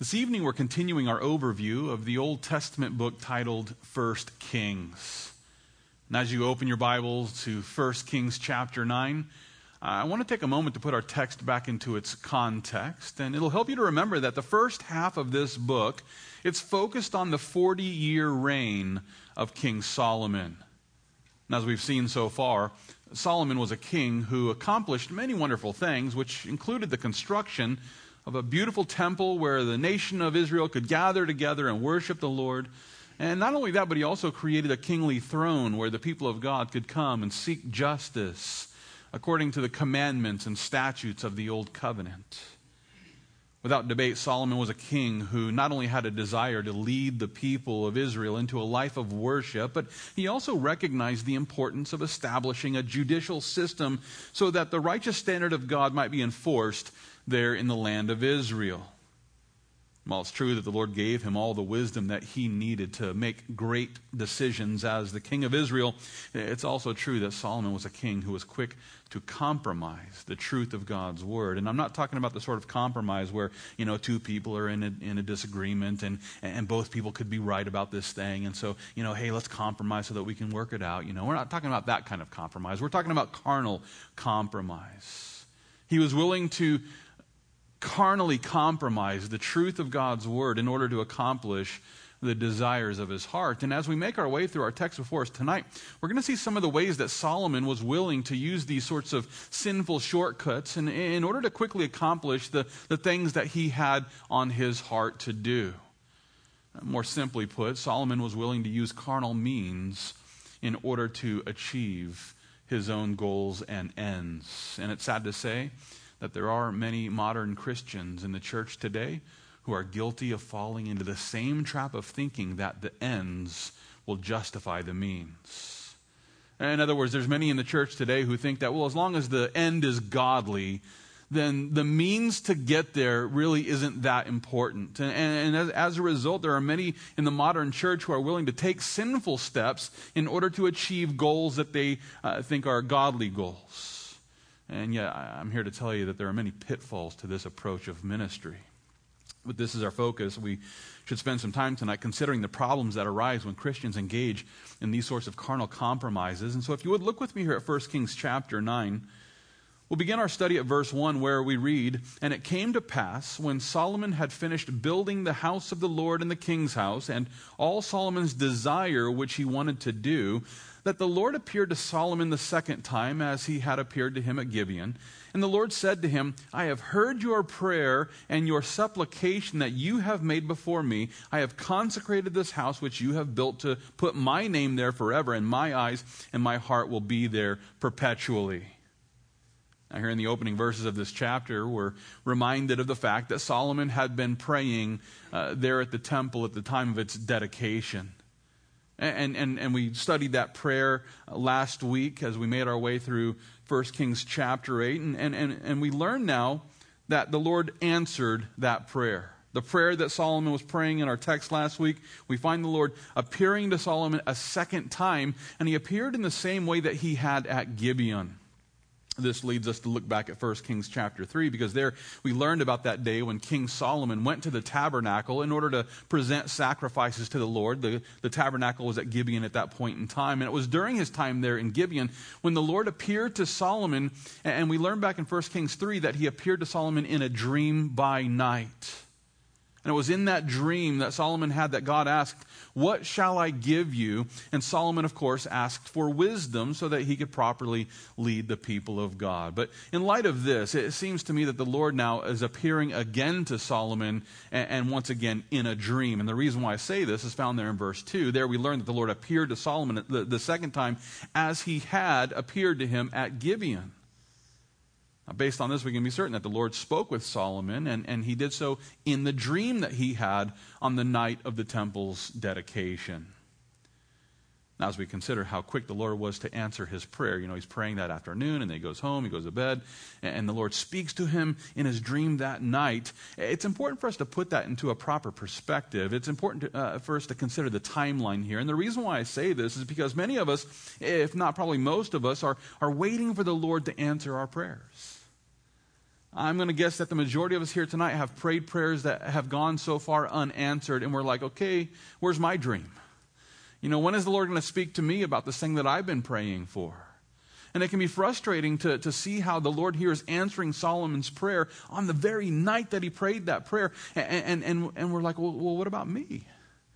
This evening we're continuing our overview of the Old Testament book titled 1 Kings. And as you open your Bibles to 1 Kings chapter 9, I want to take a moment to put our text back into its context. And it'll help you to remember that the first half of this book, it's focused on the 40-year reign of King Solomon. And as we've seen so far, Solomon was a king who accomplished many wonderful things, which included the construction of a beautiful temple where the nation of Israel could gather together and worship the Lord. And not only that, but he also created a kingly throne where the people of God could come and seek justice according to the commandments and statutes of the Old Covenant. Without debate, Solomon was a king who not only had a desire to lead the people of Israel into a life of worship, but he also recognized the importance of establishing a judicial system so that the righteous standard of God might be enforced there in the land of Israel. While it's true that the Lord gave him all the wisdom that he needed to make great decisions as the king of Israel, it's also true that Solomon was a king who was quick to compromise the truth of God's word. And I'm not talking about the sort of compromise where, two people are in a disagreement and both people could be right about this thing. And so, hey, let's compromise so that we can work it out. We're not talking about that kind of compromise. We're talking about carnal compromise. He was willing to carnally compromise the truth of God's word in order to accomplish the desires of his heart. And as we make our way through our text before us tonight, we're going to see some of the ways that Solomon was willing to use these sorts of sinful shortcuts in order to quickly accomplish the things that he had on his heart to do. More simply put, Solomon was willing to use carnal means in order to achieve his own goals and ends. And it's sad to say that there are many modern Christians in the church today who are guilty of falling into the same trap of thinking that the ends will justify the means. In other words, there's many in the church today who think that, as long as the end is godly, then the means to get there really isn't that important. And as a result, there are many in the modern church who are willing to take sinful steps in order to achieve goals that they think are godly goals. And yet, I'm here to tell you that there are many pitfalls to this approach of ministry. But this is our focus. We should spend some time tonight considering the problems that arise when Christians engage in these sorts of carnal compromises. And so if you would look with me here at 1 Kings chapter 9, we'll begin our study at verse 1 where we read, "And it came to pass, when Solomon had finished building the house of the Lord and the king's house, and all Solomon's desire which he wanted to do, that the Lord appeared to Solomon the second time, as he had appeared to him at Gibeon. And the Lord said to him, I have heard your prayer and your supplication that you have made before me. I have consecrated this house which you have built to put my name there forever, and my eyes and my heart will be there perpetually." Now, here in the opening verses of this chapter, we're reminded of the fact that Solomon had been praying there at the temple at the time of its dedication. And we studied that prayer last week as we made our way through 1 Kings chapter 8. And we learn now that the Lord answered that prayer. The prayer that Solomon was praying in our text last week, we find the Lord appearing to Solomon a second time, and he appeared in the same way that he had at Gibeon. This leads us to look back at 1 Kings chapter 3, because there we learned about that day when King Solomon went to the tabernacle in order to present sacrifices to the Lord. The tabernacle was at Gibeon at that point in time, and it was during his time there in Gibeon when the Lord appeared to Solomon, and we learned back in 1 Kings 3 that he appeared to Solomon in a dream by night. And it was in that dream that Solomon had that God asked, "What shall I give you?" And Solomon, of course, asked for wisdom so that he could properly lead the people of God. But in light of this, it seems to me that the Lord now is appearing again to Solomon and once again in a dream. And the reason why I say this is found there in verse 2. There we learn that the Lord appeared to Solomon the second time as he had appeared to him at Gibeon. Now, based on this, we can be certain that the Lord spoke with Solomon, and he did so in the dream that he had on the night of the temple's dedication. Now, as we consider how quick the Lord was to answer his prayer, he's praying that afternoon, and then he goes home, he goes to bed, and the Lord speaks to him in his dream that night. It's important for us to put that into a proper perspective. It's important for us to consider the timeline here. And the reason why I say this is because many of us, if not probably most of us, are waiting for the Lord to answer our prayers. I'm going to guess that the majority of us here tonight have prayed prayers that have gone so far unanswered, and we're like, okay, where's my dream? When is the Lord going to speak to me about this thing that I've been praying for? And it can be frustrating to see how the Lord here is answering Solomon's prayer on the very night that he prayed that prayer. And we're like, well, what about me?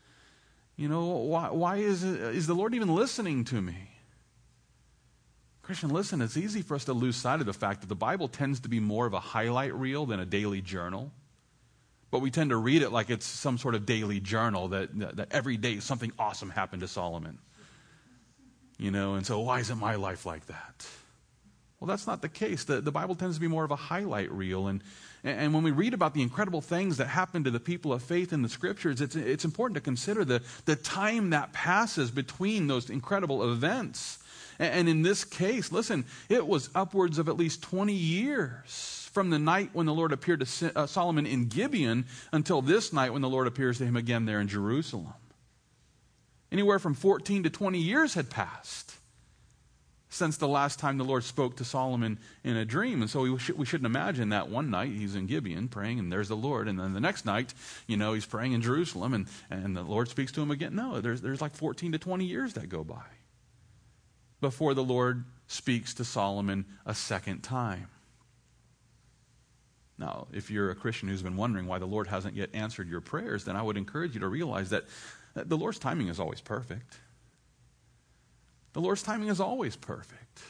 Why is the Lord even listening to me? Christian, listen, it's easy for us to lose sight of the fact that the Bible tends to be more of a highlight reel than a daily journal. But we tend to read it like it's some sort of daily journal that every day something awesome happened to Solomon. And so why isn't my life like that? Well, that's not the case. The Bible tends to be more of a highlight reel. And when we read about the incredible things that happen to the people of faith in the Scriptures, it's important to consider the time that passes between those incredible events. And in this case, listen, it was upwards of at least 20 years from the night when the Lord appeared to Solomon in Gibeon until this night when the Lord appears to him again there in Jerusalem. Anywhere from 14 to 20 years had passed since the last time the Lord spoke to Solomon in a dream. And so we shouldn't imagine that one night he's in Gibeon praying and there's the Lord, and then the next night, he's praying in Jerusalem and the Lord speaks to him again. No, there's like 14 to 20 years that go by before the Lord speaks to Solomon a second time. Now, if you're a Christian who's been wondering why the Lord hasn't yet answered your prayers, then I would encourage you to realize that the Lord's timing is always perfect. The Lord's timing is always perfect.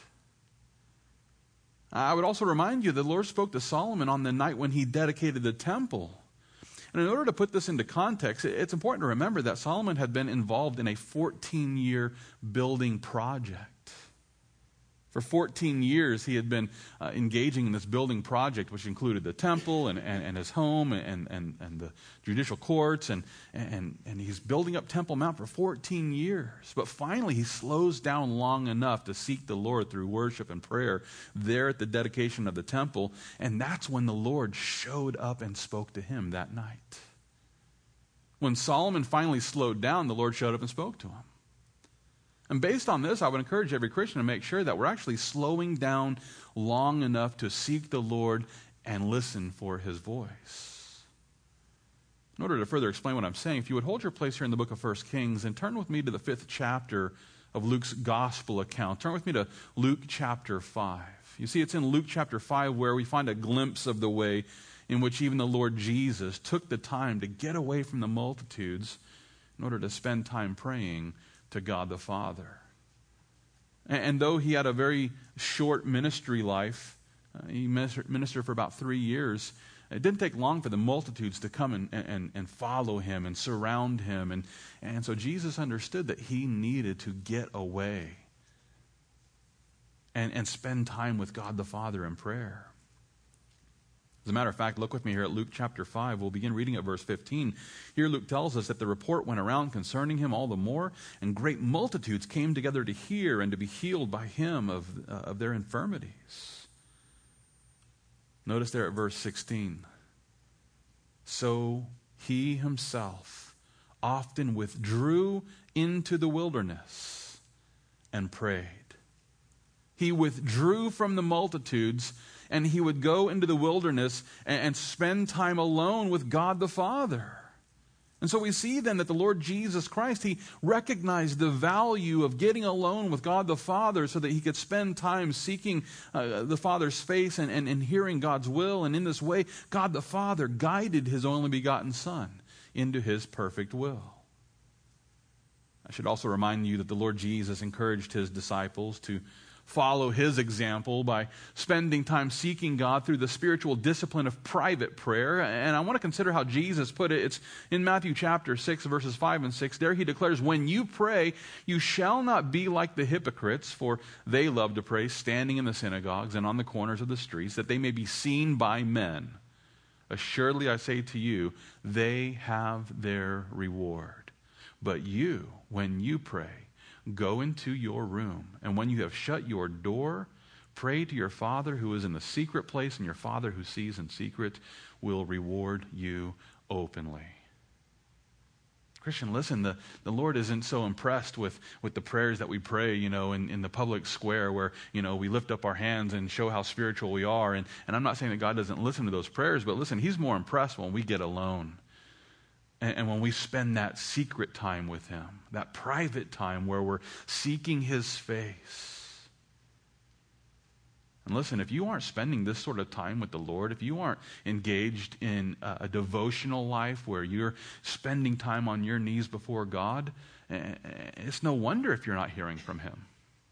I would also remind you that the Lord spoke to Solomon on the night when he dedicated the temple. And in order to put this into context, it's important to remember that Solomon had been involved in a 14-year building project. For 14 years, he had been engaging in this building project, which included the temple and his home and the judicial courts. And he's building up Temple Mount for 14 years. But finally, he slows down long enough to seek the Lord through worship and prayer there at the dedication of the temple. And that's when the Lord showed up and spoke to him that night. When Solomon finally slowed down, the Lord showed up and spoke to him. And based on this, I would encourage every Christian to make sure that we're actually slowing down long enough to seek the Lord and listen for his voice. In order to further explain what I'm saying, if you would hold your place here in the book of 1 Kings and turn with me to the 5th chapter of Luke's gospel account. Turn with me to Luke chapter 5. You see, it's in Luke chapter 5 where we find a glimpse of the way in which even the Lord Jesus took the time to get away from the multitudes in order to spend time praying to God the Father. And though he had a very short ministry life, he ministered for about 3 years, it didn't take long for the multitudes to come and follow him and surround him. And so Jesus understood that he needed to get away and spend time with God the Father in prayer. As a matter of fact, look with me here at Luke chapter 5. We'll begin reading at verse 15. Here Luke tells us that the report went around concerning him all the more, and great multitudes came together to hear and to be healed by him of their infirmities. Notice there at verse 16. So he himself often withdrew into the wilderness and prayed. He withdrew from the multitudes, and he would go into the wilderness and spend time alone with God the Father. And so we see then that the Lord Jesus Christ, he recognized the value of getting alone with God the Father so that he could spend time seeking the Father's face and hearing God's will. And in this way, God the Father guided his only begotten Son into his perfect will. I should also remind you that the Lord Jesus encouraged his disciples to follow his example by spending time seeking God through the spiritual discipline of private prayer. And I want to consider how Jesus put it. It's in Matthew chapter 6, verses 5 and 6. There he declares, "When you pray, you shall not be like the hypocrites, for they love to pray standing in the synagogues and on the corners of the streets, that they may be seen by men. Assuredly, I say to you, they have their reward. But you, when you pray, go into your room, and when you have shut your door, pray to your Father who is in the secret place, and your Father who sees in secret will reward you openly." Christian, listen, the Lord isn't so impressed with the prayers that we pray, in the public square where, we lift up our hands and show how spiritual we are. And I'm not saying that God doesn't listen to those prayers, but listen, he's more impressed when we get alone. And when we spend that secret time with him, that private time where we're seeking his face. And listen, if you aren't spending this sort of time with the Lord, if you aren't engaged in a devotional life where you're spending time on your knees before God, it's no wonder if you're not hearing from him.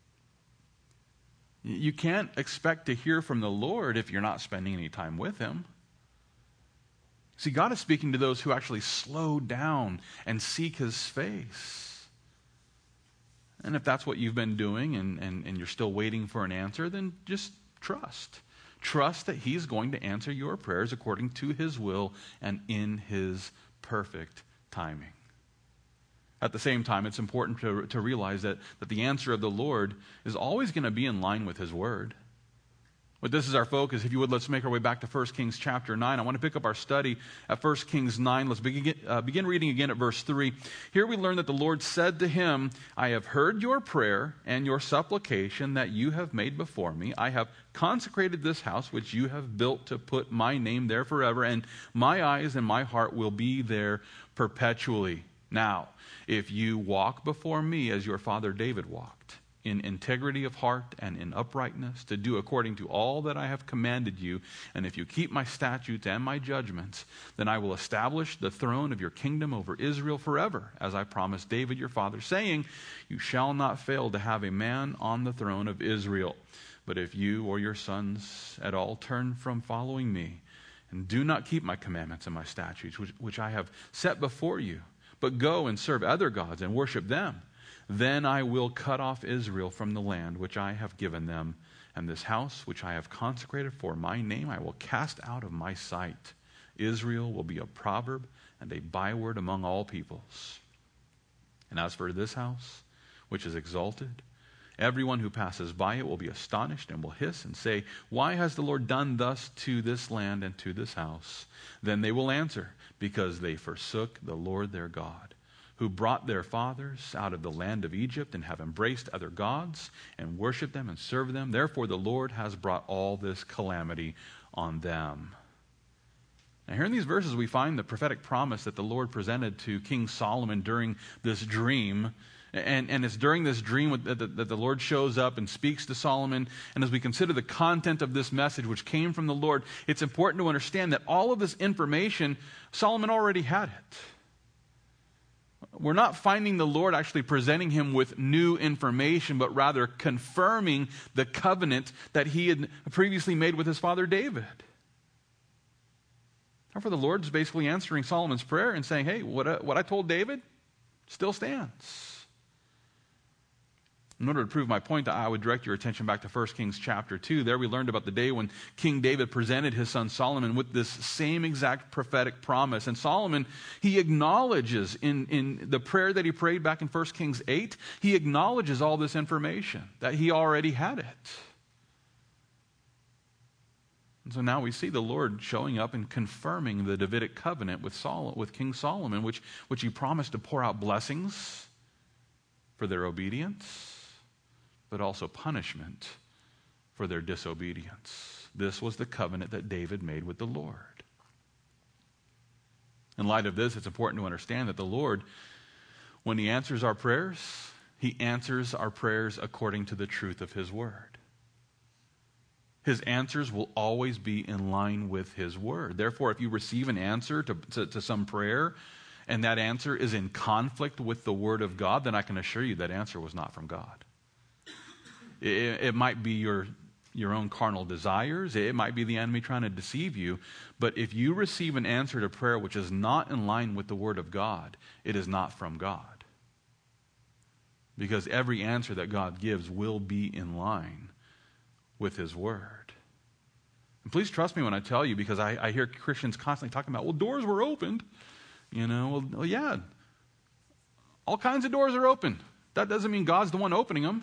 You can't expect to hear from the Lord if you're not spending any time with him. See, God is speaking to those who actually slow down and seek his face. And if that's what you've been doing and you're still waiting for an answer, then just trust. Trust that he's going to answer your prayers according to his will and in his perfect timing. At the same time, it's important to realize that the answer of the Lord is always going to be in line with his word. But this is our focus. If you would, let's make our way back to 1 Kings chapter 9. I want to pick up our study at 1 Kings 9. Let's begin reading again at verse 3. Here we learn that the Lord said to him, I have heard your prayer and your supplication that you have made before me. I have consecrated this house which you have built to put my name there forever, and my eyes and my heart will be there perpetually. Now, if you walk before me as your father David walked, in integrity of heart and in uprightness, to do according to all that I have commanded you, and if you keep my statutes and my judgments, then I will establish the throne of your kingdom over Israel forever, as I promised David your father, saying, you shall not fail to have a man on the throne of Israel. But if you or your sons at all turn from following me, and do not keep my commandments and my statutes, which I have set before you, but go and serve other gods and worship them, then I will cut off Israel from the land which I have given them, and this house which I have consecrated for my name I will cast out of my sight. Israel will be a proverb and a byword among all peoples. And as for this house, which is exalted, everyone who passes by it will be astonished and will hiss and say, why has the Lord done thus to this land and to this house? Then they will answer, because they forsook the Lord their God, who brought their fathers out of the land of Egypt, and have embraced other gods and worshiped them and served them. Therefore the Lord has brought all this calamity on them. Now here in these verses we find the prophetic promise that the Lord presented to King Solomon during this dream. And it's during this dream that the Lord shows up and speaks to Solomon. And as we consider the content of this message, which came from the Lord, it's important to understand that all of this information, Solomon already had it. We're not finding the Lord actually presenting him with new information, but rather confirming the covenant that he had previously made with his father David. Therefore, the Lord's basically answering Solomon's prayer and saying, hey, what I told David still stands. In order to prove my point, I would direct your attention back to 1 Kings chapter 2. There we learned about the day when King David presented his son Solomon with this same exact prophetic promise. And Solomon, he acknowledges in the prayer that he prayed back in 1 Kings 8, he acknowledges all this information, that he already had it. And so now we see the Lord showing up and confirming the Davidic covenant with King Solomon, which he promised to pour out blessings for their obedience, but also punishment for their disobedience. This was the covenant that David made with the Lord. In light of this, it's important to understand that the Lord, when he answers our prayers, he answers our prayers according to the truth of his word. His answers will always be in line with his word. Therefore, if you receive an answer to some prayer, and that answer is in conflict with the word of God, then I can assure you that answer was not from God. It might be your own carnal desires. It might be the enemy trying to deceive you. But if you receive an answer to prayer which is not in line with the word of God, it is not from God. Because every answer that God gives will be in line with his word. And please trust me when I tell you, because I hear Christians constantly talking about, well, doors were opened. Well, yeah. All kinds of doors are open. That doesn't mean God's the one opening them.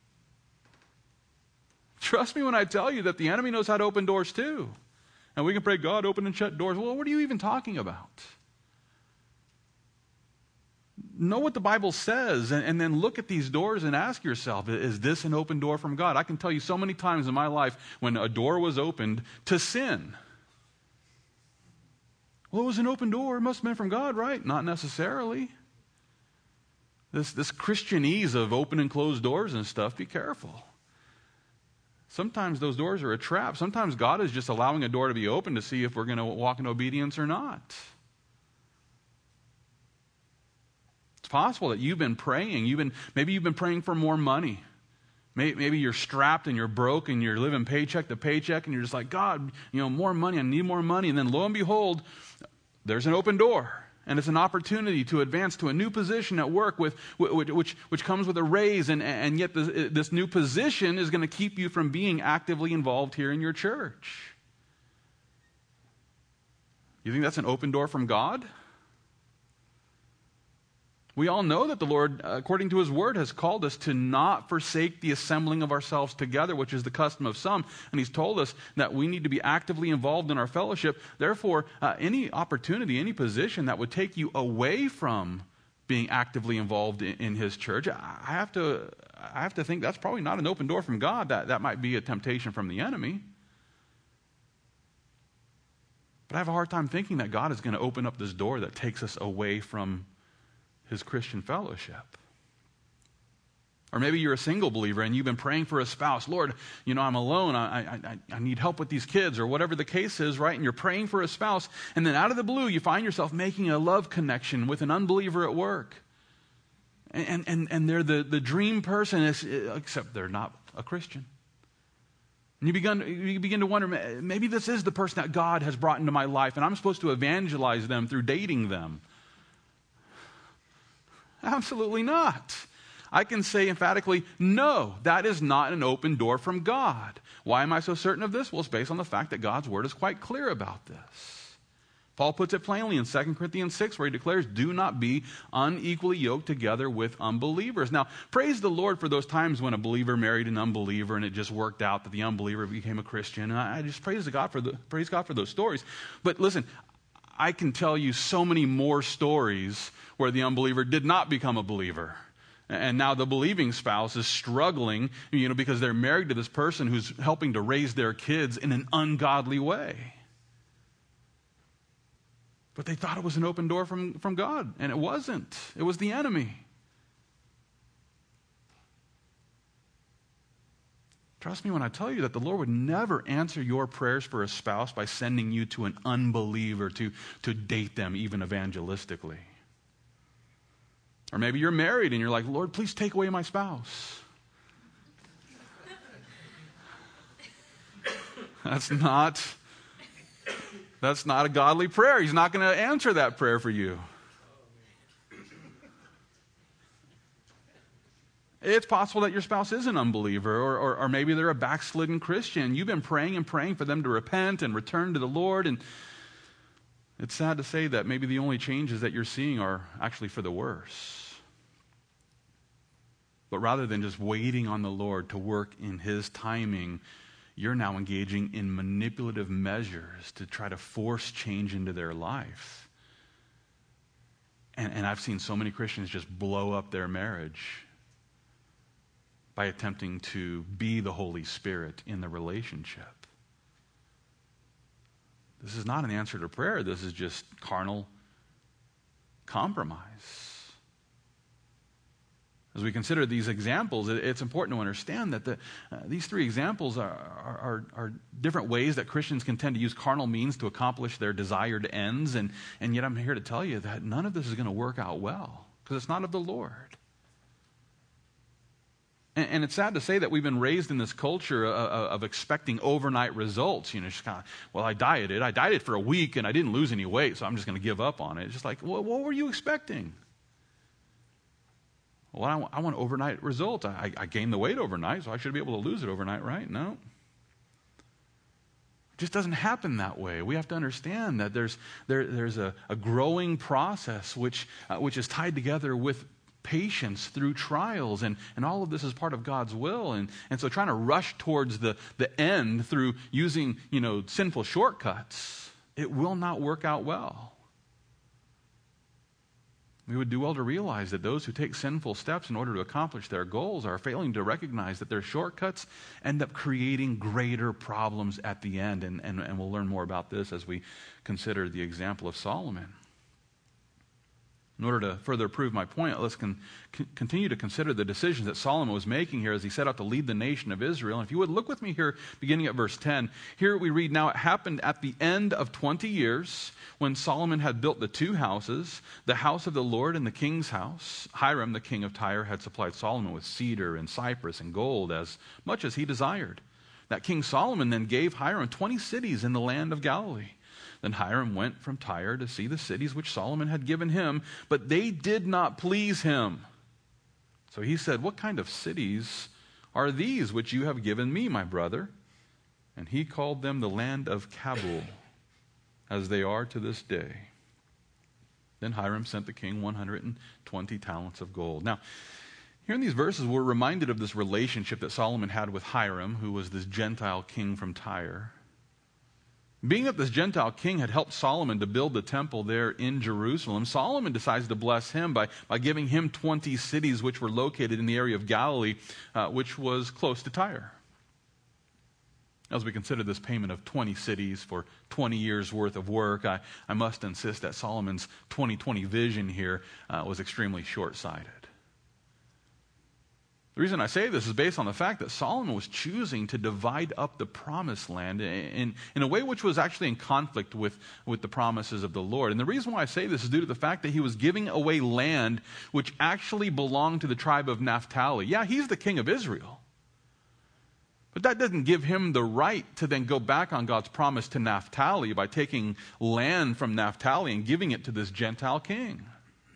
Trust me when I tell you that the enemy knows how to open doors too. And we can pray, God, open and shut doors. Well, what are you even talking about? Know what the Bible says, and then look at these doors and ask yourself, is this an open door from God? I can tell you so many times in my life when a door was opened to sin. Well, it was an open door. It must have been from God, right? Not necessarily. This Christianese of open and closed doors and stuff, be careful. Sometimes those doors are a trap. Sometimes God is just allowing a door to be open to see if we're going to walk in obedience or not. It's possible that you've been praying. Maybe you've been praying for more money. Maybe you're strapped and you're broke and you're living paycheck to paycheck and you're just like, God, more money. I need more money. And then lo and behold, there's an open door. And it's an opportunity to advance to a new position at work which comes with a raise. And yet this new position is going to keep you from being actively involved here in your church. You think that's an open door from God? We all know that the Lord, according to His Word, has called us to not forsake the assembling of ourselves together, which is the custom of some. And He's told us that we need to be actively involved in our fellowship. Therefore, any opportunity, any position that would take you away from being actively involved in His church, I have to think that's probably not an open door from God. That might be a temptation from the enemy. But I have a hard time thinking that God is going to open up this door that takes us away from His Christian fellowship. Or maybe you're a single believer and you've been praying for a spouse. Lord, I'm alone. I need help with these kids, or whatever the case is, right? And you're praying for a spouse, and then out of the blue, you find yourself making a love connection with an unbeliever at work. And they're the dream person, except they're not a Christian. And you begin to wonder, maybe this is the person that God has brought into my life, and I'm supposed to evangelize them through dating them. Absolutely not. I can say emphatically, no, that is not an open door from God. Why am I so certain of this? Well, it's based on the fact that God's Word is quite clear about this. Paul puts it plainly in 2 Corinthians 6, where he declares, do not be unequally yoked together with unbelievers. Now, praise the Lord for those times when a believer married an unbeliever and it just worked out that the unbeliever became a Christian. And I just praise God for those stories. But listen, I can tell you so many more stories where the unbeliever did not become a believer. And now the believing spouse is struggling, because they're married to this person who's helping to raise their kids in an ungodly way. But they thought it was an open door from God, and it wasn't. It was the enemy. Trust me when I tell you that the Lord would never answer your prayers for a spouse by sending you to an unbeliever to date them, even evangelistically. Or maybe you're married and you're like, Lord, please take away my spouse. That's not a godly prayer. He's not going to answer that prayer for you. It's possible that your spouse is an unbeliever, or maybe they're a backslidden Christian. You've been praying and praying for them to repent and return to the Lord, and it's sad to say that maybe the only changes that you're seeing are actually for the worse. But rather than just waiting on the Lord to work in His timing, you're now engaging in manipulative measures to try to force change into their life. And I've seen so many Christians just blow up their marriage by attempting to be the Holy Spirit in the relationship. This is not an answer to prayer. This is just carnal compromise. As we consider these examples, it's important to understand that these three examples are different ways that Christians can tend to use carnal means to accomplish their desired ends, and yet I'm here to tell you that none of this is going to work out well, because it's not of the Lord. And it's sad to say that we've been raised in this culture of expecting overnight results. Just kind of, well, I dieted for a week and I didn't lose any weight, so I'm just going to give up on it. It's just like, well, what were you expecting? Well, I want overnight results. I gained the weight overnight, so I should be able to lose it overnight, right? No. It just doesn't happen that way. We have to understand that there's a growing process which is tied together with patience through trials, and all of this is part of God's will. And so trying to rush towards the end through using, sinful shortcuts, it will not work out well. we would do well to realize that those who take sinful steps in order to accomplish their goals are failing to recognize that their shortcuts end up creating greater problems at the end. And we'll learn more about this as we consider the example of Solomon. In order to further prove my point, let's continue to consider the decisions that Solomon was making here as he set out to lead the nation of Israel. And if you would, look with me here, beginning at verse 10. Here we read, "Now it happened at the end of 20 years, when Solomon had built the two houses, the house of the Lord and the king's house. Hiram, the king of Tyre, had supplied Solomon with cedar and cypress and gold, as much as he desired. That King Solomon then gave Hiram 20 cities in the land of Galilee. Then Hiram went from Tyre to see the cities which Solomon had given him, but they did not please him. So he said, 'What kind of cities are these which you have given me, my brother?' And he called them the land of Kabul, as they are to this day. Then Hiram sent the king 120 talents of gold." Now, here in these verses, we're reminded of this relationship that Solomon had with Hiram, who was this Gentile king from Tyre. Being that this Gentile king had helped Solomon to build the temple there in Jerusalem, Solomon decides to bless him by giving him 20 cities which were located in the area of Galilee, which was close to Tyre. As we consider this payment of 20 cities for 20 years' worth of work, I must insist that Solomon's 2020 vision here was extremely short-sighted. The reason I say this is based on the fact that Solomon was choosing to divide up the promised land in a way which was actually in conflict with the promises of the Lord. And the reason why I say this is due to the fact that he was giving away land which actually belonged to the tribe of Naphtali. Yeah, he's the king of Israel. But that doesn't give him the right to then go back on God's promise to Naphtali by taking land from Naphtali and giving it to this Gentile king.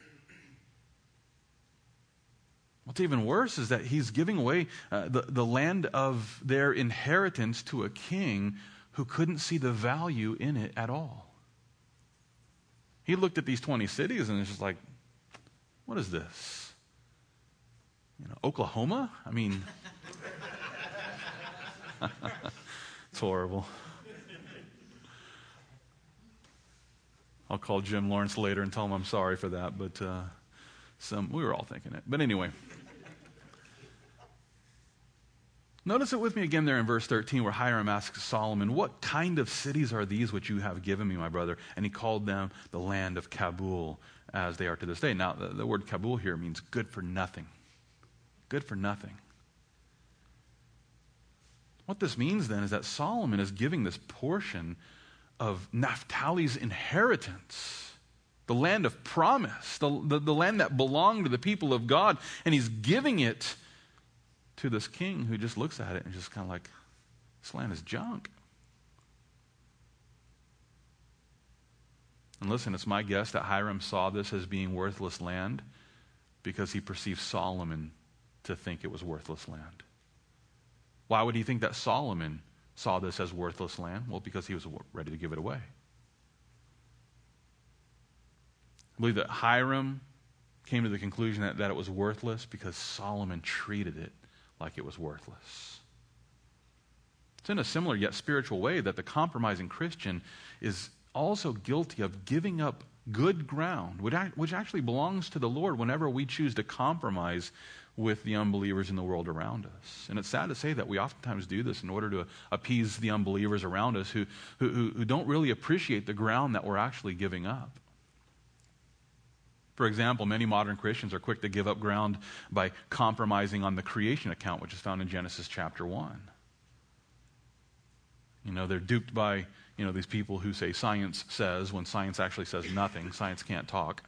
What's even worse is that he's giving away the land of their inheritance to a king who couldn't see the value in it at all. He looked at these 20 cities and was just like, what is this? Oklahoma? I mean, it's horrible. I'll call Jim Lawrence later and tell him I'm sorry for that, but we were all thinking it. But anyway. Notice it with me again there in verse 13 where Hiram asks Solomon, "What kind of cities are these which you have given me, my brother?" And he called them the land of Kabul, as they are to this day. Now, the word Kabul here means good for nothing. Good for nothing. What this means then is that Solomon is giving this portion of Naphtali's inheritance, the land of promise, the land that belonged to the people of God, and he's giving it to this king who just looks at it and just kind of like, this land is junk. And listen, it's my guess that Hiram saw this as being worthless land because he perceived Solomon to think it was worthless land. Why would he think that Solomon saw this as worthless land? Well, because he was ready to give it away. I believe that Hiram came to the conclusion that it was worthless because Solomon treated it like it was worthless. It's in a similar yet spiritual way that the compromising Christian is also guilty of giving up good ground, which actually belongs to the Lord whenever we choose to compromise with the unbelievers in the world around us. And it's sad to say that we oftentimes do this in order to appease the unbelievers around us who don't really appreciate the ground that we're actually giving up. For example, many modern Christians are quick to give up ground by compromising on the creation account, which is found in Genesis chapter 1. They're duped by, these people who say science says when science actually says nothing. Science can't talk.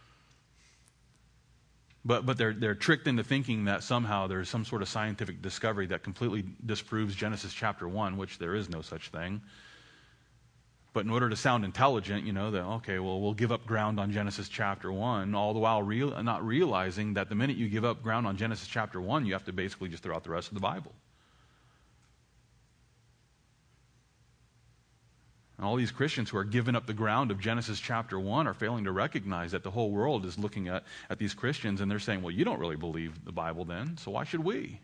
But they're tricked into thinking that somehow there's some sort of scientific discovery that completely disproves Genesis chapter 1, which there is no such thing. But in order to sound intelligent, we'll give up ground on Genesis chapter 1, all the while not realizing that the minute you give up ground on Genesis chapter 1, you have to basically just throw out the rest of the Bible. And all these Christians who are giving up the ground of Genesis chapter 1 are failing to recognize that the whole world is looking at these Christians and they're saying, well, you don't really believe the Bible then, so why should we?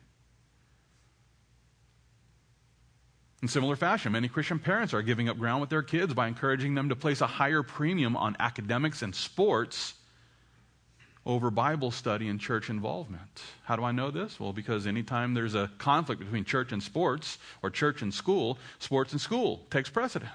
In similar fashion, many Christian parents are giving up ground with their kids by encouraging them to place a higher premium on academics and sports over Bible study and church involvement. How do I know this? Well, because anytime there's a conflict between church and sports, or church and school, sports and school takes precedent.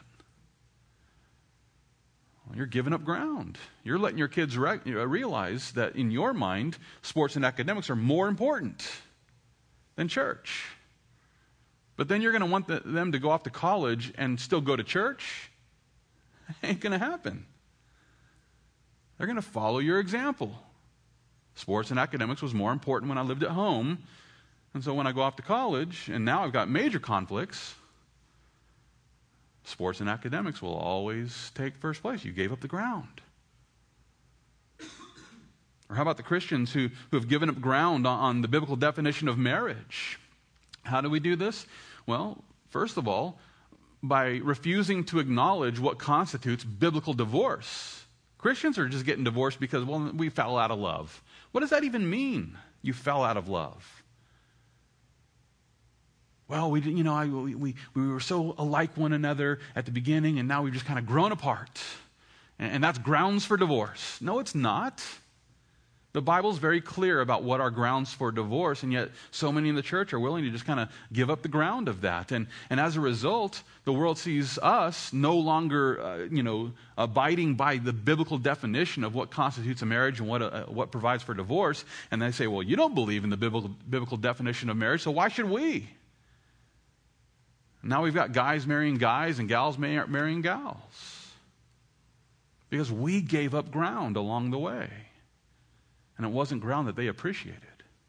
Well, you're giving up ground. You're letting your kids realize that in your mind, sports and academics are more important than church. But then you're going to want them to go off to college and still go to church? Ain't going to happen. They're going to follow your example. Sports and academics was more important when I lived at home. And so when I go off to college, and now I've got major conflicts, sports and academics will always take first place. You gave up the ground. Or how about the Christians who have given up ground on the biblical definition of marriage? How do we do this? Well, first of all, by refusing to acknowledge what constitutes biblical divorce. Christians are just getting divorced because, well, we fell out of love. What does that even mean? You fell out of love. Well, we were so alike one another at the beginning, and now we've just kind of grown apart. And that's grounds for divorce. No, it's not. The Bible's very clear about what are grounds for divorce, and yet so many in the church are willing to just kind of give up the ground of that. And as a result, the world sees us no longer, abiding by the biblical definition of what constitutes a marriage and what provides for divorce. And they say, well, you don't believe in the biblical definition of marriage, so why should we? Now we've got guys marrying guys and gals marrying gals. Because we gave up ground along the way. And it wasn't ground that they appreciated.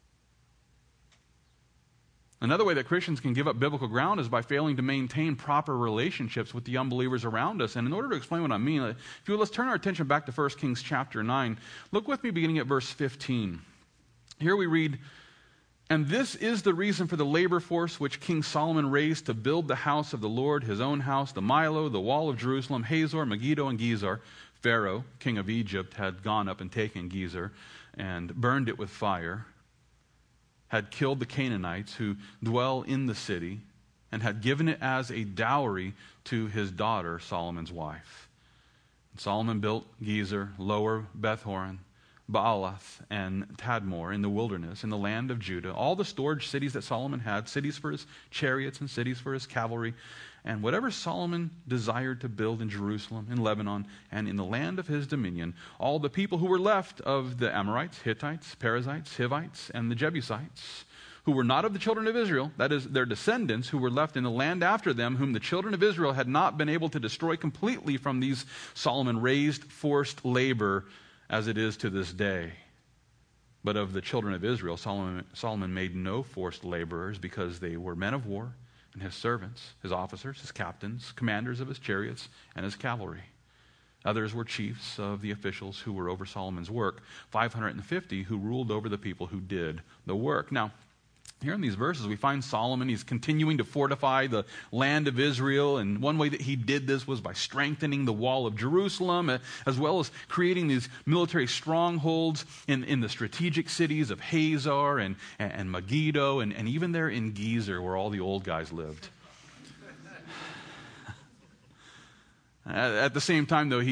Another way that Christians can give up biblical ground is by failing to maintain proper relationships with the unbelievers around us. And in order to explain what I mean, let's turn our attention back to 1 Kings chapter 9. Look with me beginning at verse 15. Here we read, "And this is the reason for the labor force which King Solomon raised to build the house of the Lord, his own house, the Milo, the wall of Jerusalem, Hazor, Megiddo, and Gezer." Pharaoh, king of Egypt, had gone up and taken Gezer and burned it with fire, had killed the Canaanites who dwell in the city, and had given it as a dowry to his daughter, Solomon's wife. And Solomon built Gezer, Lower Beth-horon, Baalath, and Tadmor in the wilderness, in the land of Judah, all the storage cities that Solomon had, cities for his chariots and cities for his cavalry, and whatever Solomon desired to build in Jerusalem, in Lebanon, and in the land of his dominion, all the people who were left of the Amorites, Hittites, Perizzites, Hivites, and the Jebusites, who were not of the children of Israel, that is, their descendants who were left in the land after them, whom the children of Israel had not been able to destroy completely from these Solomon raised forced labor, as it is to this day. But of the children of Israel, Solomon made no forced laborers, because they were men of war, and his servants, his officers, his captains, commanders of his chariots, and his cavalry. Others were chiefs of the officials who were over Solomon's work, 550 who ruled over the people who did the work. Now, here in these verses, we find Solomon, he's continuing to fortify the land of Israel, and one way that he did this was by strengthening the wall of Jerusalem, as well as creating these military strongholds in the strategic cities of Hazor and Megiddo, and even there in Gezer, where all the old guys lived. At the same time, though,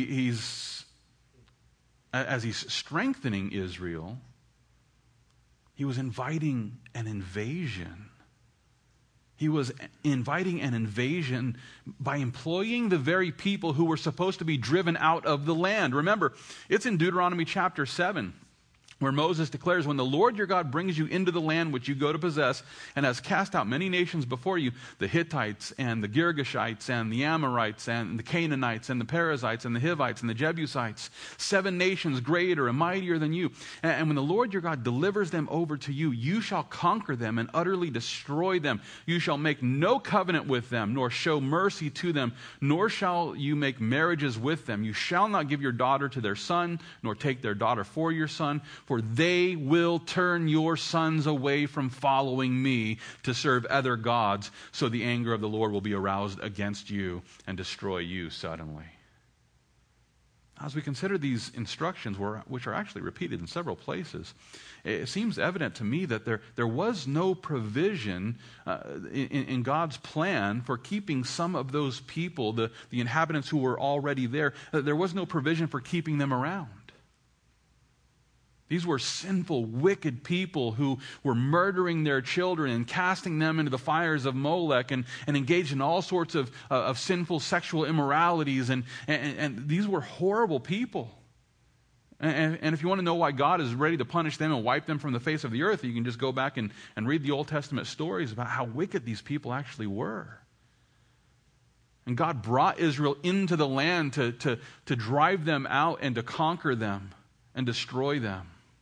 as he's strengthening Israel, he was inviting an invasion. He was inviting an invasion by employing the very people who were supposed to be driven out of the land. Remember, it's in Deuteronomy chapter 7, where Moses declares, "When the Lord your God brings you into the land which you go to possess, and has cast out many nations before you, the Hittites and the Girgashites and the Amorites and the Canaanites and the Perizzites and the Hivites and the Jebusites, 7 nations greater and mightier than you. And when the Lord your God delivers them over to you, you shall conquer them and utterly destroy them. You shall make no covenant with them, nor show mercy to them, nor shall you make marriages with them. You shall not give your daughter to their son, nor take their daughter for your son, for they will turn your sons away from following me to serve other gods, so the anger of the Lord will be aroused against you and destroy you suddenly." As we consider these instructions, which are actually repeated in several places, it seems evident to me that there was no provision in God's plan for keeping some of those people, the inhabitants who were already there. There was no provision for keeping them around. These were sinful, wicked people who were murdering their children and casting them into the fires of Molech and engaged in all sorts of sinful sexual immoralities. And these were horrible people. And if you want to know why God is ready to punish them and wipe them from the face of the earth, you can just go back and read the Old Testament stories about how wicked these people actually were. And God brought Israel into the land to drive them out and to conquer them and destroy them.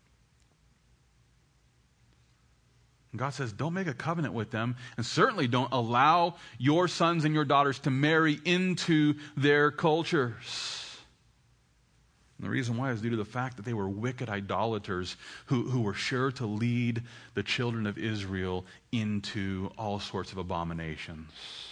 And God says, don't make a covenant with them, and certainly don't allow your sons and your daughters to marry into their cultures. And the reason why is due to the fact that they were wicked idolaters who were sure to lead the children of Israel into all sorts of abominations.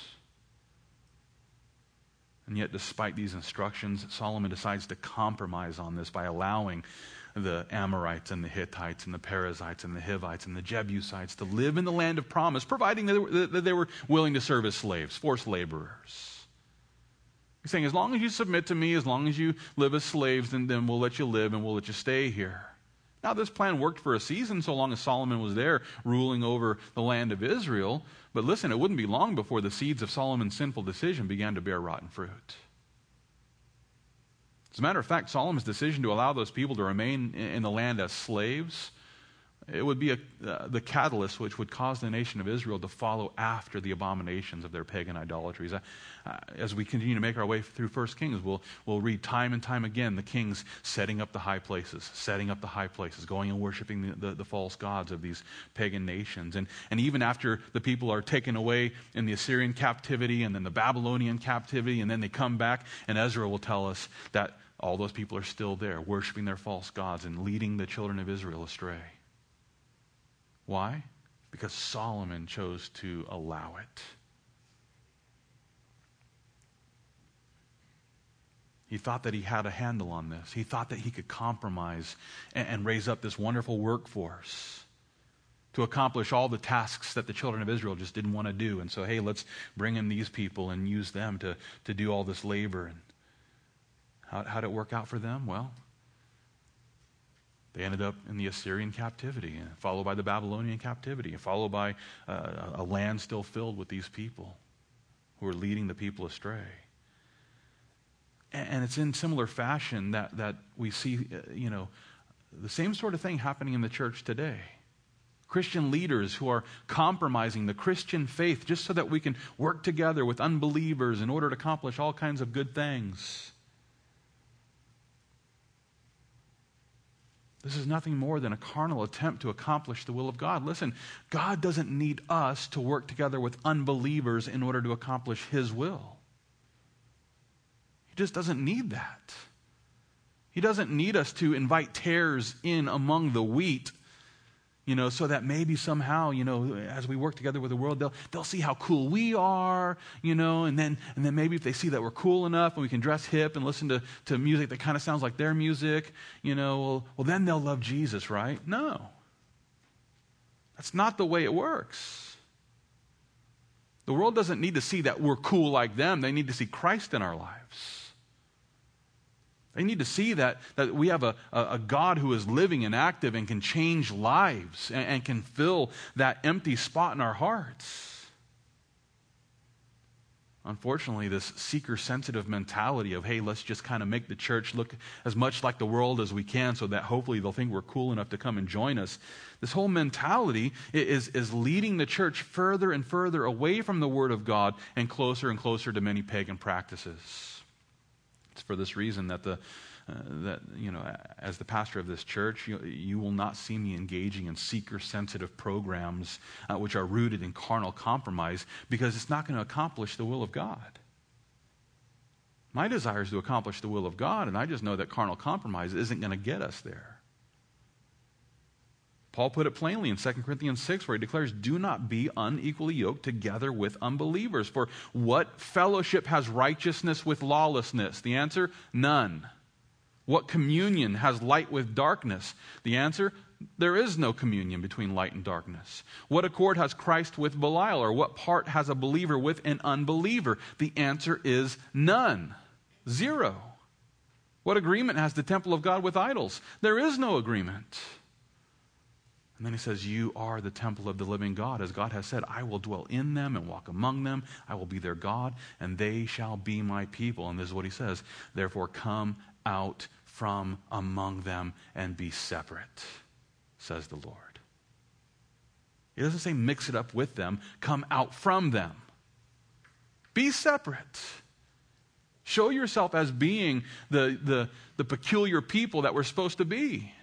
And yet, despite these instructions, Solomon decides to compromise on this by allowing the Amorites and the Hittites and the Perizzites and the Hivites and the Jebusites to live in the land of promise, providing that they were willing to serve as slaves, forced laborers. He's saying, as long as you submit to me, as long as you live as slaves, then we'll let you live and we'll let you stay here. Now, this plan worked for a season so long as Solomon was there ruling over the land of Israel. But listen, it wouldn't be long before the seeds of Solomon's sinful decision began to bear rotten fruit. As a matter of fact, Solomon's decision to allow those people to remain in the land as slaves, it would be the catalyst which would cause the nation of Israel to follow after the abominations of their pagan idolatries. As we continue to make our way through 1 Kings, we'll read time and time again the kings setting up the high places, going and worshiping the false gods of these pagan nations. And even after the people are taken away in the Assyrian captivity and then the Babylonian captivity, and then they come back, and Ezra will tell us that all those people are still there, worshiping their false gods and leading the children of Israel astray. Why? Because Solomon chose to allow it. He thought that he had a handle on this. He thought that he could compromise and raise up this wonderful workforce to accomplish all the tasks that the children of Israel just didn't want to do. And so, hey, let's bring in these people and use them to do all this labor. And how did it work out for them? Well, they ended up in the Assyrian captivity, followed by the Babylonian captivity, followed by a land still filled with these people who are leading the people astray. And it's in similar fashion that we see, the same sort of thing happening in the church today. Christian leaders who are compromising the Christian faith just so that we can work together with unbelievers in order to accomplish all kinds of good things. This is nothing more than a carnal attempt to accomplish the will of God. Listen, God doesn't need us to work together with unbelievers in order to accomplish His will. He just doesn't need that. He doesn't need us to invite tares in among the wheat, so that maybe somehow, as we work together with the world, they'll see how cool we are, and then maybe if they see that we're cool enough and we can dress hip and listen to music that kind of sounds like their music, well, then they'll love Jesus, right? No. That's not the way it works. The world doesn't need to see that we're cool like them. They need to see Christ in our lives. They need to see that we have a God who is living and active and can change lives and can fill that empty spot in our hearts. Unfortunately, this seeker-sensitive mentality of, hey, let's just kind of make the church look as much like the world as we can so that hopefully they'll think we're cool enough to come and join us. This whole mentality is leading the church further and further away from the Word of God and closer to many pagan practices. It's for this reason that as the pastor of this church, you will not see me engaging in seeker-sensitive programs which are rooted in carnal compromise, because it's not going to accomplish the will of God. My desire is to accomplish the will of God, and I just know that carnal compromise isn't going to get us there. Paul put it plainly in 2 Corinthians 6, where he declares, do not be unequally yoked together with unbelievers. For what fellowship has righteousness with lawlessness? The answer, none. What communion has light with darkness? The answer, there is no communion between light and darkness. What accord has Christ with Belial? Or what part has a believer with an unbeliever? The answer is none. Zero. What agreement has the temple of God with idols? There is no agreement. And then he says, you are the temple of the living God. As God has said, I will dwell in them and walk among them. I will be their God, and they shall be my people. And this is what he says, therefore come out from among them and be separate, says the Lord. He doesn't say mix it up with them. Come out from them. Be separate. Show yourself as being the peculiar people that we're supposed to be.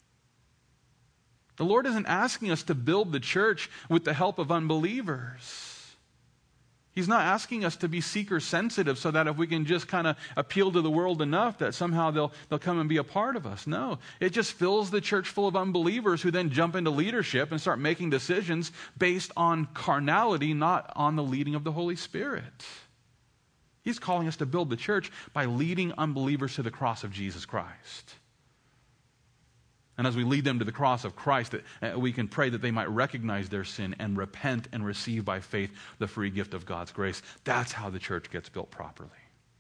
The Lord isn't asking us to build the church with the help of unbelievers. He's not asking us to be seeker sensitive so that if we can just kind of appeal to the world enough that somehow they'll come and be a part of us. No, it just fills the church full of unbelievers who then jump into leadership and start making decisions based on carnality, not on the leading of the Holy Spirit. He's calling us to build the church by leading unbelievers to the cross of Jesus Christ. And as we lead them to the cross of Christ, we can pray that they might recognize their sin and repent and receive by faith the free gift of God's grace. That's how the church gets built properly.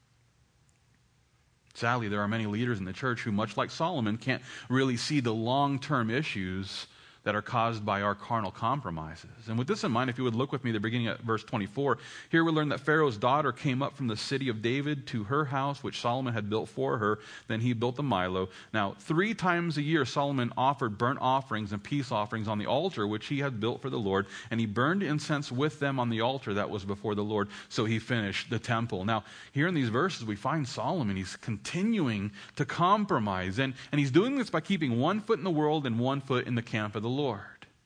Sadly, there are many leaders in the church who, much like Solomon, can't really see the long-term issues that are caused by our carnal compromises. And with this in mind, if you would look with me, the beginning at verse 24, here we learn that Pharaoh's daughter came up from the city of David to her house, which Solomon had built for her. Then he built the Milo. Now, 3 times a year, Solomon offered burnt offerings and peace offerings on the altar, which he had built for the Lord, and he burned incense with them on the altar that was before the Lord. So he finished the temple. Now, here in these verses, we find Solomon. He's continuing to compromise, and he's doing this by keeping one foot in the world and one foot in the camp of the Lord.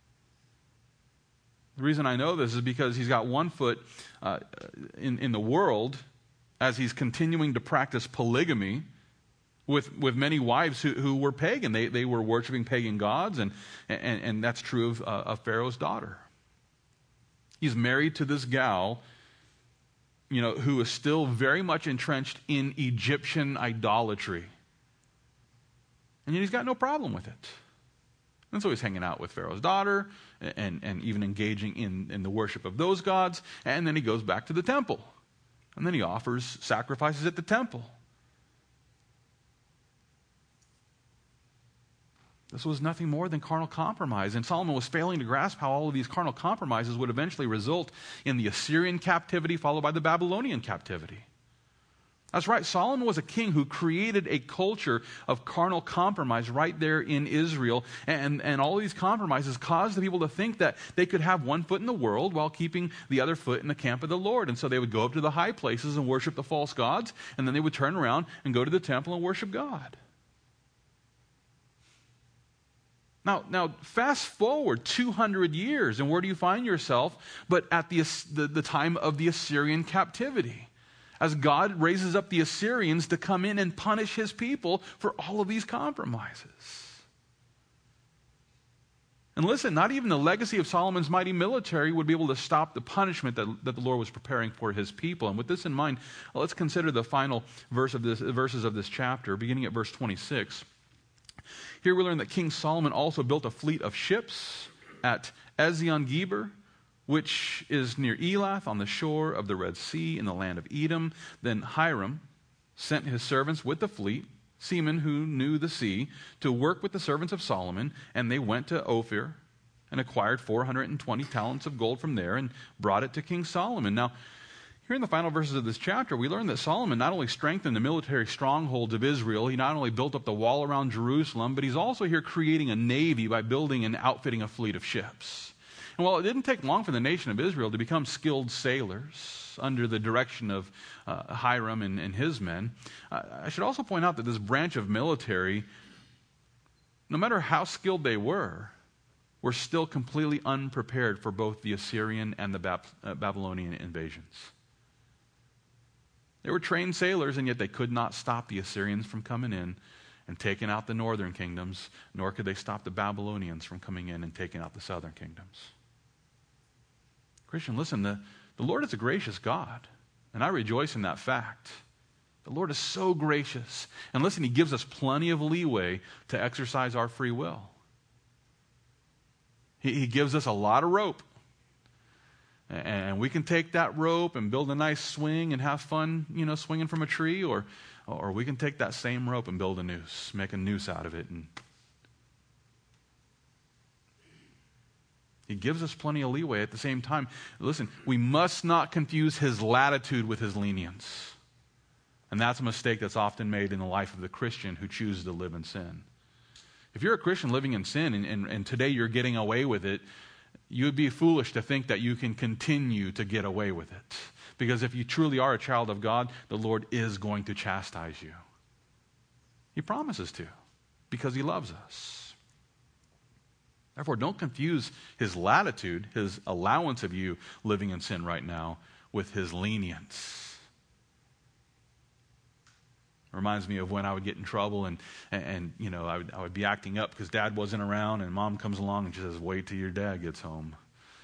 The reason I know this is because he's got one foot in the world as he's continuing to practice polygamy with many wives who were pagan. They were worshiping pagan gods, and that's true of Pharaoh's daughter. He's married to this gal, who is still very much entrenched in Egyptian idolatry. And yet he's got no problem with it. And so he's hanging out with Pharaoh's daughter and even engaging in the worship of those gods. And then he goes back to the temple. And then he offers sacrifices at the temple. This was nothing more than carnal compromise. And Solomon was failing to grasp how all of these carnal compromises would eventually result in the Assyrian captivity followed by the Babylonian captivity. That's right, Solomon was a king who created a culture of carnal compromise right there in Israel. And all of these compromises caused the people to think that they could have one foot in the world while keeping the other foot in the camp of the Lord. And so they would go up to the high places and worship the false gods, and then they would turn around and go to the temple and worship God. Now, fast forward 200 years, and where do you find yourself but at the time of the Assyrian captivity? As God raises up the Assyrians to come in and punish his people for all of these compromises. And listen, not even the legacy of Solomon's mighty military would be able to stop the punishment that the Lord was preparing for his people. And with this in mind, let's consider the final verses of this chapter, beginning at verse 26. Here we learn that King Solomon also built a fleet of ships at Ezion-Geber, which is near Elath on the shore of the Red Sea in the land of Edom. Then Hiram sent his servants with the fleet, seamen who knew the sea, to work with the servants of Solomon, and they went to Ophir and acquired 420 talents of gold from there and brought it to King Solomon. Now, here in the final verses of this chapter, we learn that Solomon not only strengthened the military strongholds of Israel, he not only built up the wall around Jerusalem, but he's also here creating a navy by building and outfitting a fleet of ships. And while it didn't take long for the nation of Israel to become skilled sailors under the direction of Hiram and his men, I should also point out that this branch of military, no matter how skilled they were still completely unprepared for both the Assyrian and the Babylonian invasions. They were trained sailors, and yet they could not stop the Assyrians from coming in and taking out the northern kingdoms, nor could they stop the Babylonians from coming in and taking out the southern kingdoms. Christian, listen, the Lord is a gracious God, and I rejoice in that fact. The Lord is so gracious. And listen, he gives us plenty of leeway to exercise our free will. He gives us a lot of rope. And we can take that rope and build a nice swing and have fun, swinging from a tree, or Or we can take that same rope and build a noose, make a noose out of it. And he gives us plenty of leeway. At the same time, listen, we must not confuse his latitude with his lenience. And that's a mistake that's often made in the life of the Christian who chooses to live in sin. If you're a Christian living in sin and today you're getting away with it, you would be foolish to think that you can continue to get away with it. Because if you truly are a child of God, the Lord is going to chastise you. He promises to, because he loves us. Therefore, don't confuse his latitude, his allowance of you living in sin right now, with his lenience. It reminds me of when I would get in trouble and you know, I would be acting up because Dad wasn't around, and Mom comes along and she says, wait till your dad gets home.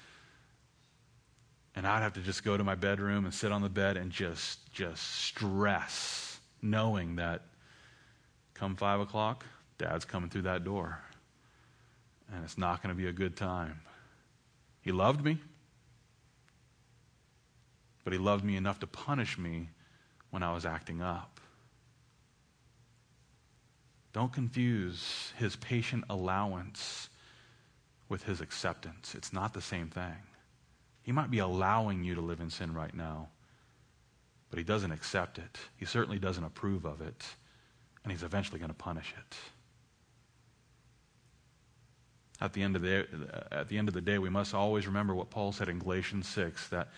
And I'd have to just go to my bedroom and sit on the bed and just stress, knowing that come 5 o'clock, Dad's coming through that door. And it's not going to be a good time. He loved me, but he loved me enough to punish me when I was acting up. Don't confuse his patient allowance with his acceptance. It's not the same thing. He might be allowing you to live in sin right now, but he doesn't accept it. He certainly doesn't approve of it, and he's eventually going to punish it. At the end of the day, we must always remember what Paul said in Galatians 6, that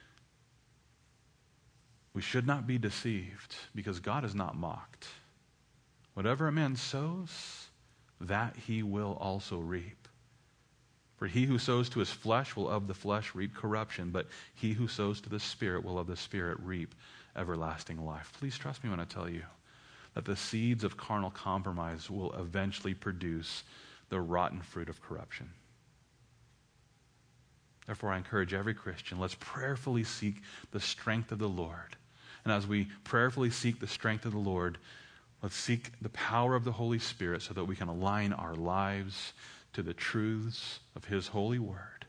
we should not be deceived, because God is not mocked. Whatever a man sows, that he will also reap. For he who sows to his flesh will of the flesh reap corruption, but he who sows to the Spirit will of the Spirit reap everlasting life. Please trust me when I tell you that the seeds of carnal compromise will eventually produce the rotten fruit of corruption. Therefore, I encourage every Christian, let's prayerfully seek the strength of the Lord. And as we prayerfully seek the strength of the Lord, let's seek the power of the Holy Spirit so that we can align our lives to the truths of his holy word.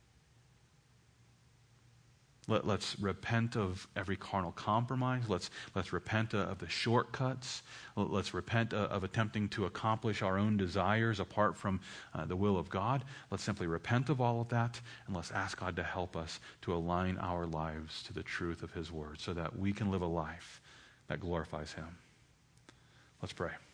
Let's repent of every carnal compromise. Let's repent of the shortcuts. Let's repent of attempting to accomplish our own desires apart from the will of God. Let's simply repent of all of that, and let's ask God to help us to align our lives to the truth of his word so that we can live a life that glorifies him. Let's pray.